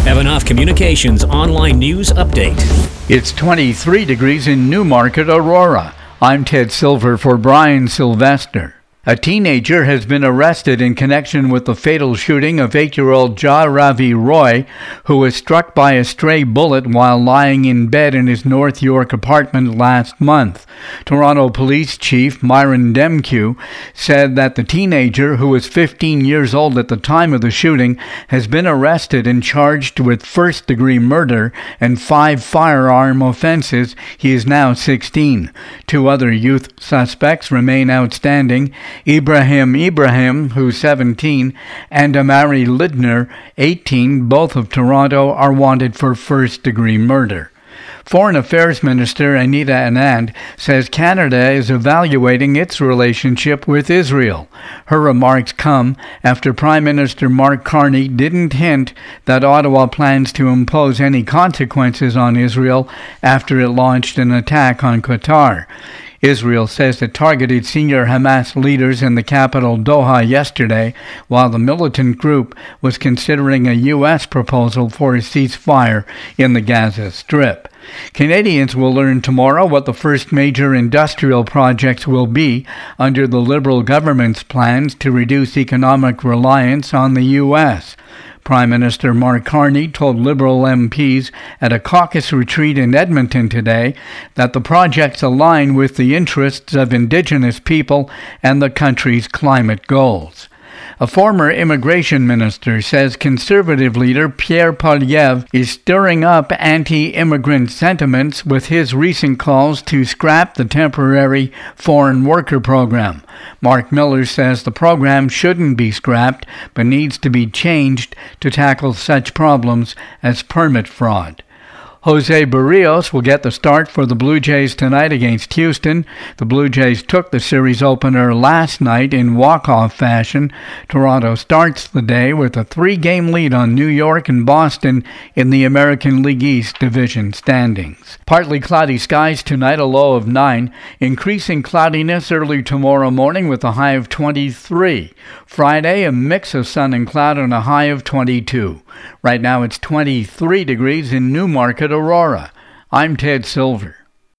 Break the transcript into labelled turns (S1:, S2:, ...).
S1: Evanoff Communications online news update.
S2: It's 23 degrees in Newmarket, Aurora. I'm Ted Silver for Brian Sylvester. A teenager has been arrested in connection with the fatal shooting of 8-year-old Ja Ravi Roy, who was struck by a stray bullet while lying in bed in his North York apartment last month. Toronto Police Chief Myron Demkiw said that the teenager, who was 15 years old at the time of the shooting, has been arrested and charged with first-degree murder and 5 firearm offenses. He is now 16. 2 other youth suspects remain outstanding. Ibrahim, who's 17, and Amari Lidner, 18, both of Toronto, are wanted for first-degree murder. Foreign Affairs Minister Anita Anand says Canada is evaluating its relationship with Israel. Her remarks come after Prime Minister Mark Carney didn't hint that Ottawa plans to impose any consequences on Israel after it launched an attack on Qatar. Israel says it targeted senior Hamas leaders in the capital Doha yesterday, while the militant group was considering a U.S. proposal for a ceasefire in the Gaza Strip. Canadians will learn tomorrow what the first major industrial projects will be under the Liberal government's plans to reduce economic reliance on the U.S. Prime Minister Mark Carney told Liberal MPs at a caucus retreat in Edmonton today that the projects align with the interests of Indigenous people and the country's climate goals. A former immigration minister says Conservative leader Pierre Poilievre is stirring up anti-immigrant sentiments with his recent calls to scrap the temporary foreign worker program. Mark Miller says the program shouldn't be scrapped, but needs to be changed to tackle such problems as permit fraud. Jose Barrios will get the start for the Blue Jays tonight against Houston. The Blue Jays took the series opener last night in walk-off fashion. Toronto starts the day with a 3-game lead on New York and Boston in the American League East Division standings. Partly cloudy skies tonight, a low of 9. Increasing cloudiness early tomorrow morning with a high of 23. Friday, a mix of sun and cloud and a high of 22. Right now it's 23 degrees in Newmarket, Aurora. I'm Ted Silver.